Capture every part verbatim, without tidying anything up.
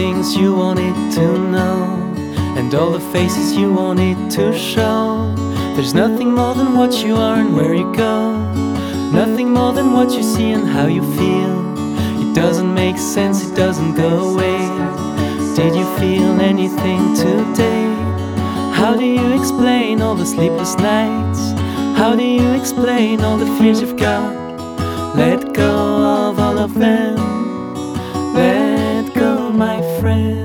things you wanted to know, and all the faces you wanted to show. There's nothing more than what you are and where you go, nothing more than what you see and how you feel. It doesn't make sense, it doesn't go away. Did you feel anything today? How do you explain all the sleepless nights? How do you explain all the fears you've got? Let go of all of them. Let go, my friend.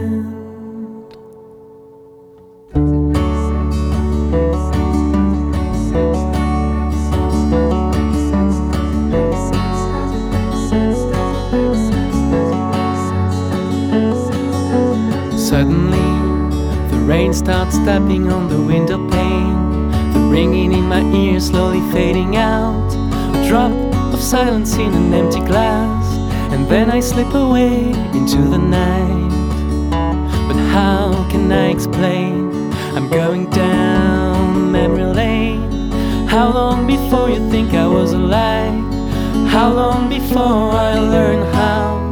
Suddenly, the rain starts tapping on the window pane, the ringing in my ears slowly fading out, a drop of silence in an empty glass, and then I slip away into the night. But how can I explain? I'm going down memory lane. How long before you think I was alive? How long before I learn how